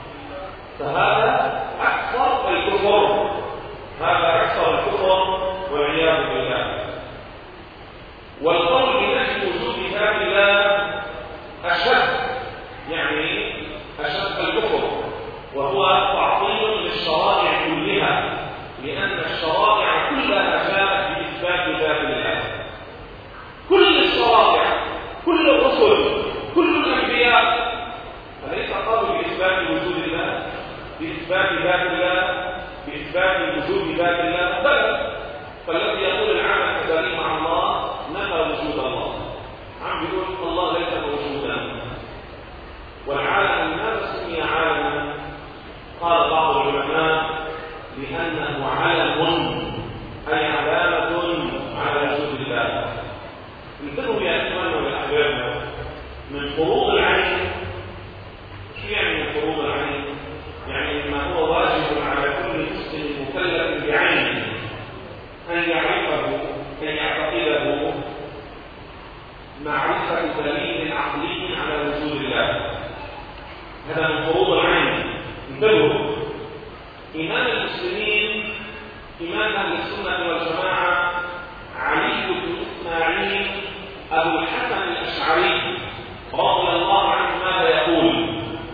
فهذا أكثر الكفر، هذا أكثر الكفر والعياذ بالله. والقول بنفي وجود ذات الله أشد، يعني أشد الكفر، وهو تعطيل للشرائع كلها، لأن الشرائع كلها جاءت بإثبات ذات الله. كل الشرائع، كل الرسل، كل الأنبياء، أليس قالوا بإثبات وجود الله، بإثبات ذات الله، بإثبات وجود ذات الله؟ بل فالذي يقول العالم أزلي مع الله نفى وجود الله، عم بيقول الله ليس موجودا. والعالم لماذا سمي عالما؟ قال بعض العلماء لأنه علم، أي علامة على وجود الله. انتبهوا يا إخواننا وأحبابنا، من فروض العين، شو يعني من فروض العين؟ يعني ما هو واجب على كل مسلم مكلف بعينه أن يعرفه، أن يعتقده، معرفة دليل عقلي على وجود الله. هذا من فروض العين. انتبهوا، إمام المسلمين، إمام أهل السنة والجماعة علي بن إسماعيل أبو الحسن الأشعري رضي الله عنه ماذا يقول؟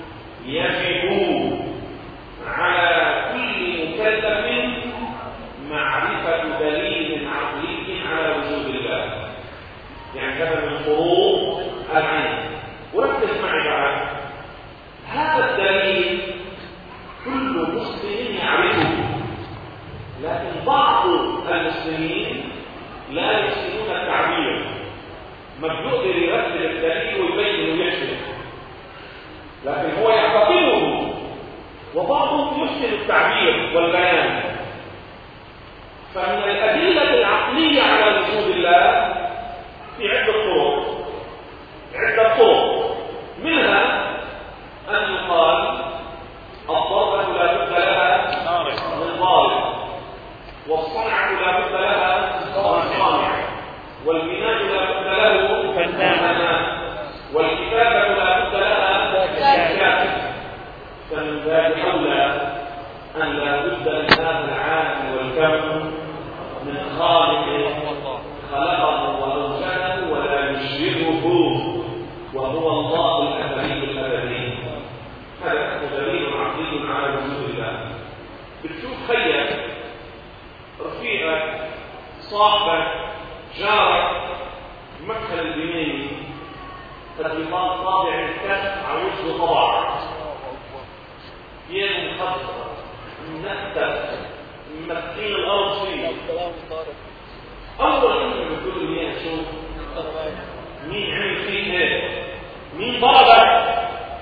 يجب على كل مكلف معرفة دليل عقلي على وجود الله. يعني هذا من فروض العين. وركز معي بعد، هذا الدليل كل مسلم يعرفه، لكن بعض المسلمين لا يحسنون التعبير، ما بيقدر يرتب الدليل ويبين ويشرح، لكن هو يعتقده، وبعضهم يحسن التعبير والبيان. فمن الأدلة العقلية على وجود الله في عدة طرق، عدة طرق، منها أن يقال الضربة لا بد لها من ضارب، والصنعة لا بد لها من صانع، والبناء لا بد له من فنان، والكتابة لا بد لها من كاتب. فمن باب أولى أن لا بد لهذا العالم والكون من خالق خلقه وأوجده ولا يشبهه، وهو الله الأبدي الأبدي. هذا دليل عقلي على وجود الله. بتشوف خيك، رفيقك، صاحبك، جارك، مدخل البنين قد يقال طابع الكف على وجهه طبع، يده مخططه، منتف، ممسكين الارض فيه. اول شيء بتقول لي شوف مين عمل فيك هيك، مين ضربك؟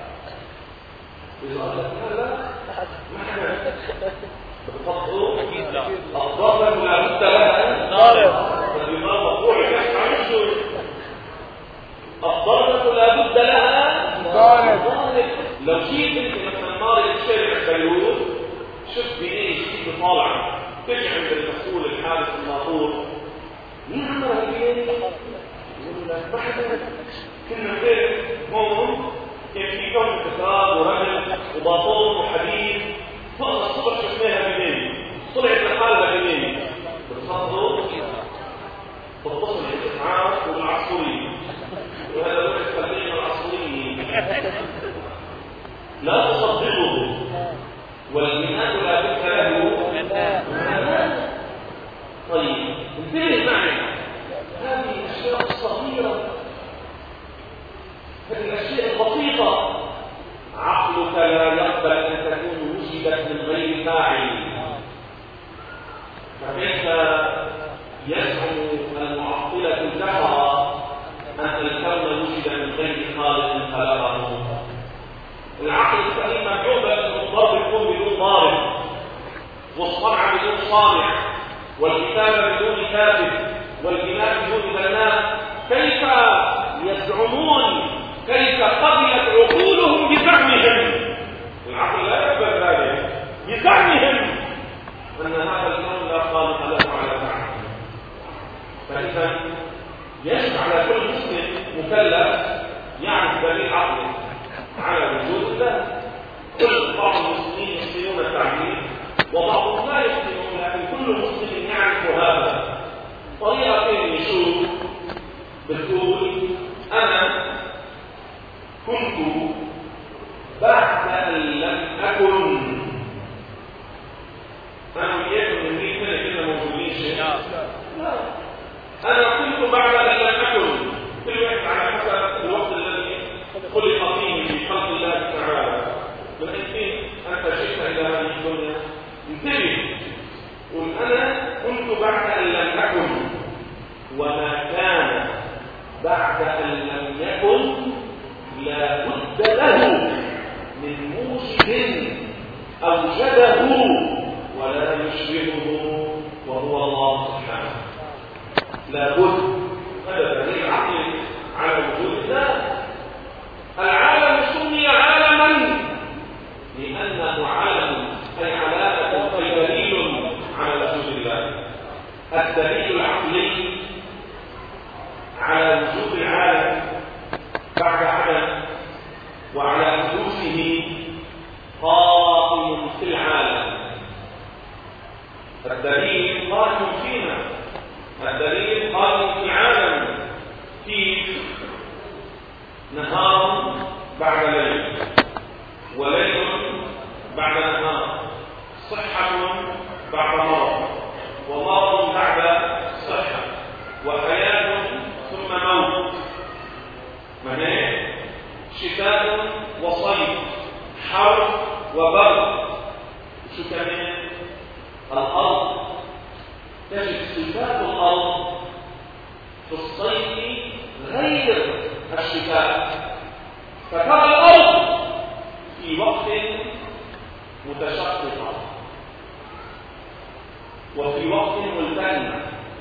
إذا قال لك لا ما حدا بتفضلوا الضربة لا بد لها ضارب، فالإمام مقطوع الكف على وجهه. الضربة لا بد لها ضارب. لو جيت انت مثلا ماري الشارع بيروت، شفت بنيه جديد طالعه، تجي عند المسؤول الحارس الناطور، مين عملها البنيه؟ يقول لك ما حدا، كنا غير هون كان في كون اتصال ورمل وباطون وحديد، فقط الصبح شفناها بنيه، طلعت لحالها بنيه، بتصدوا بتصل الاسعاف والعصفوريه، وهذا هو التسليم العصفوري. لا تصدقه، والبناء لا بد له انتبه معي، هذه الأشياء الصغيرة، هذه الأشياء البسيطة عقلك لا يقبل أن تكون وجدت من غير فاعل. فكيف يزعم المعطلة الكفرة أن الكون وجد من غير خالق خلقه؟ العقل السليم مبعوث أن الضرب يكون بدون ضارب، والصنع بدون صانع، والكتابة بدون كاتب، والبناء بدون بناء. كيف يزعمون؟ كيف قبلت عقولهم بزعمهم؟ العقل لا يقبل ذلك، بزعمهم أن هذا الكون لا خالق له على زعمه. فإذا يجب على كل مسلم مكلف يعرف دليل عقله على وجود الله. كل بعض المسلمين يحسنون التعبير وبعضهم لا يحسنون، لكن كل مسلم يعرف هذا. طريقتين يشوف بتقول أنا كنت بعد أن لم أكن. أنا وياكم من مئة سنة كنا موجودين شيء؟ لا، أنا كنت بعد أن لم أكن. كل واحد على حسب الوقت الذي خلق فيه في خلق الله تعالى. لكن أنت جئت إلى هذه الدنيا، انتبه، قل أنا كنت بعد أن لم أكن، وما كان بعد أن لم يكن لا بد له من موجد أوجده ولا يشبهه، وهو الله سبحانه. لا بد. هذا دليل عقلي على وجود الله. العالم سمي عالما لأنه عالم، أي علامة، أي دليل على وجود الله. الدليل العقلي على وجود العالم بعد عدم وعلى حدوثه قائم في العالم. الدليل قائم فينا، الدليل قائم في العالم، في نهار بعد ليل، وليل بعد نهار، صحة بعد مرض، ومرض بعد صحة، وحياة ثم موت، شتاء وصيف، حر وبرد. شو كمان؟ الأرض تجد صفات الأرض في الصيف غير الشتاء، فترى الأرض في وقت متشققة، وفي وقت ملتهمة،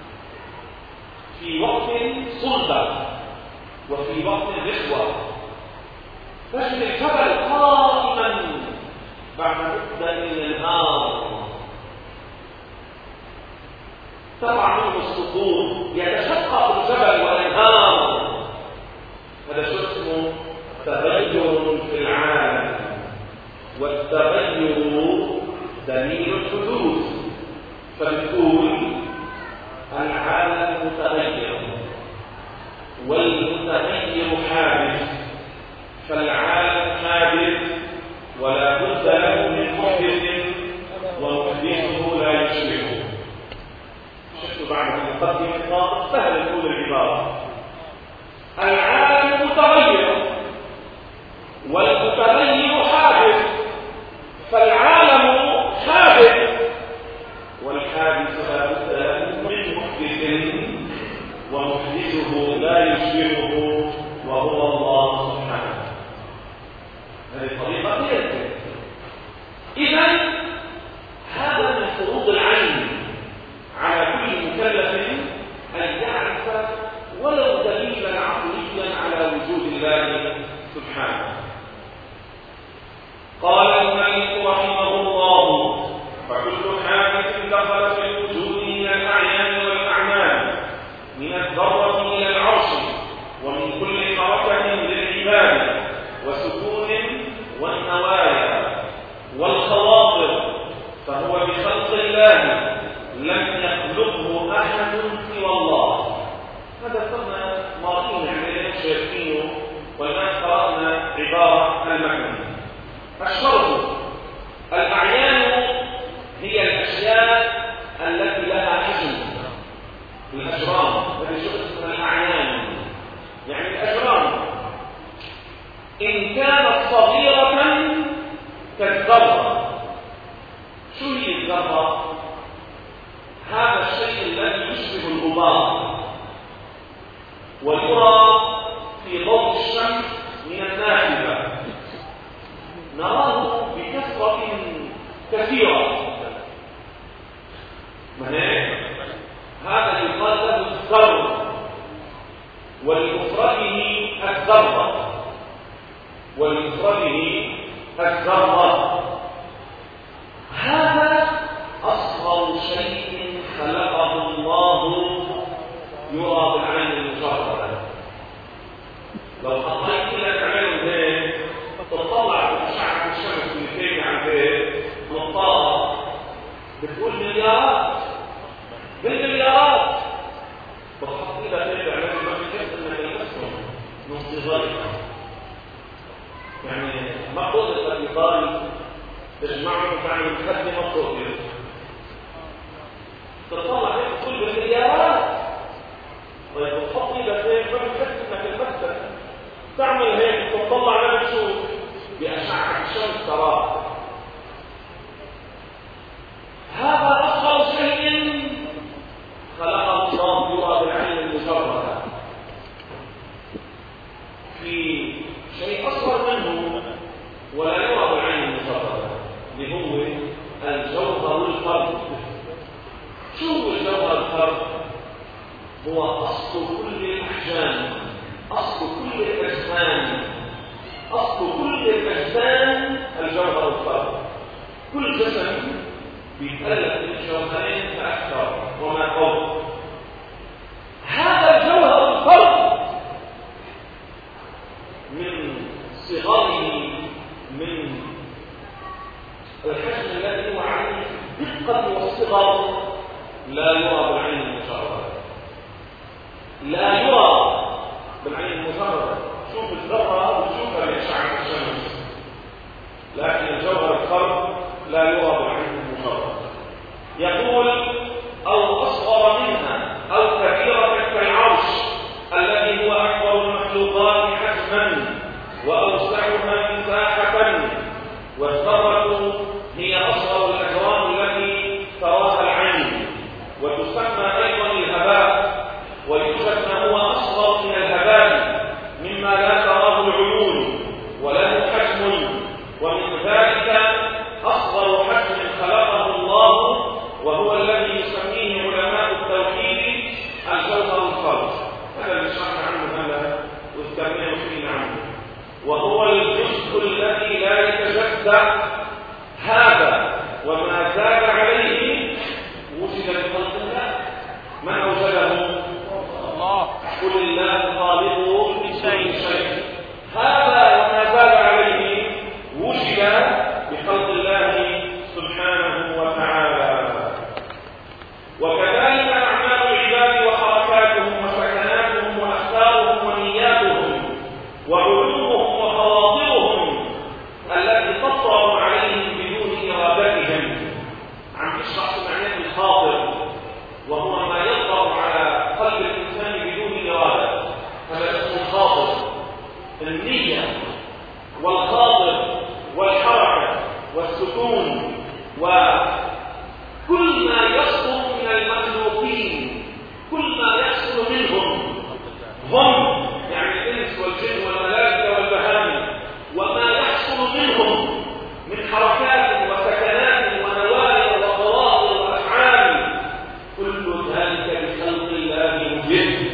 في وقت صلبة، وفي وقت رخوة. تجد الجبل قائما بعد مدة من النهار، تقع منه الصخور، يتشقق الجبل والانهار. هذا شو اسمه؟ تغير في العالم، والتغير دليل الحدوث. فبتقول العالم متغير والمتغير حادث، فالعالم حادث ولا بد له من محدث، ومحدثه لا يشبهه. شفت بعد المقدمة سهل نقول العبارة. العالم متغير والمتغير حادث، فالعالم حادث والحادث لا بد له من محدث، ومحدثه لا يشبهه، وهو الله سبحانه. هذه طريقة غير. إذن هذا من فروض العين على كل مكلف أن يعرف ولو دليلا عقليا على وجود الله سبحانه. قال الملك رحمه الله: فكل حادث دخل في الوجود من الأعيان والأعمال، من الذرة إلى العرش، ومن كل حركة للعباد وسكون والنوايا والخواطر، فهو بخلق الله لم يخلقه أحد سوى الله. هذا كنا مارين عليه شايفينه، والآن قرأنا عبارة المعنى. الشرط: الأعيان هي الأشياء التي لها حجم، الله، ويرى في ضوء الشمس من النافذة، نراه بكثرة كثيرة. هذا يقال له الذر، ولمفرده الذرة، ولمفرده الذرة. هذا أصغر شيء خلقه الله يرى بالعين المجردة. لو حطيت لك عين هيك تطلع بأشعة الشمس اللي فيك عن هيك نطاقة بتقول مليارات بالمليارات، بحط لك هيك عين ما بتحس انك تسمع من صغرك. يعني ما قلت لك يقال تجمعهم وتعمل مقدمة صوتية تطلع هيك تقول بالمليارات. طيب وتحط ايدك هيك ما بتحس انك المكتب تعمل هيك وتطلع ما بتشوف بأشعة الشمس تراه. هذا أصغر شيء خلقه الله يرى بالعين المجردة. في شيء أصغر منه ولا يرى بالعين المجردة اللي هو الجوهر الفرد. شو هو الجوهر الفرد؟ هو أصل كل الأحجام، أصل كل الأجسام، أصل كل الأجسام الجوهر الفرد. كل جسم بيتألف من جوهرين فأكثر وما فوق. هذا الجوهر الفرد من صغره، من الحجم الذي هو عليه الدقة والصغر لا يرى بالعين المجردة، لا يرى بالعين المجردة. شوف الذرة وتشوفها بأشعة الشمس، لكن الجوهر الفرد لا يرى بالعين المجردة. يقول أو أصغر منها أو كبيرة كالعرش الذي هو أكبر المخلوقات حجما وأوسعها مساحة. والذرة هي أصغر الأجرام التي تراها العين، وتسمى أيضا الهباء. ويوجد ما هو أصغر من الهباء مما لا تراه العيون وله حجم، ومن ذلك أصغر حجم خلقه الله وهو الذي يسميه علماء التوحيد الجوهر الفرد. هذا اللي شرحنا عنه هلا واذكرناه فينا عنه، وهو الجزء الذي لا يتجزأ. هذا وما زاد عليه وجد بخلق الله. من أوجده؟ الله. قل الله خالق كل شيء. هذا وما زاد عليه وجد بخلق الله سبحانه وتعالى. وكذلك أعمال العباد وحركاتهم وسكناتهم وأفكارهم ونياتهم وعلومهم وخواطرهم التي تطرأ عليهم بدون إرادتهم. عم تشرح معنى الخاطر، وهو ما يطرأ على قلب الإنسان بدون إرادة، هذا اسمه الخاطر. النية والخاطر والحركة والسكون وكل ما يصدر من المخلوقين، كل ما يحصل منهم هم، يعني الإنس والجن والملائكة والبهائم، وما يحصل منهم من حركات وسكنات ونوائر وخواطر وأفعال، كل ذلك بخلق الله مبين.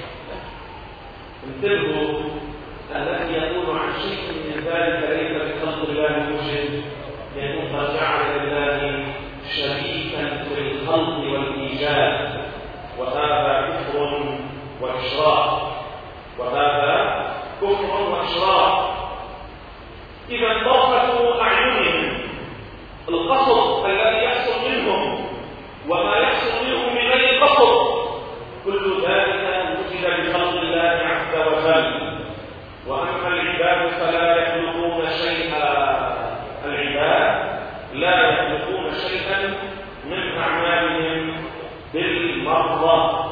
انتبهوا، الذي يقول عن شيء من ذلك ليس بخلق الله مبين يكون قد جعل لله شريكا في الخلق والإيجاد، وهذا كفر وإشراك، وهذا كفر وإشراك. إذا طرفة أعينهم القصد الذي يحصل منهم وما يحصل منهم من غير قصد، كل ذلك وجد بخلق الله عز وجل. وأما العباد فلا يخلقون شيئا، العباد لا يخلقون شيئا من أعمالهم بالمرة.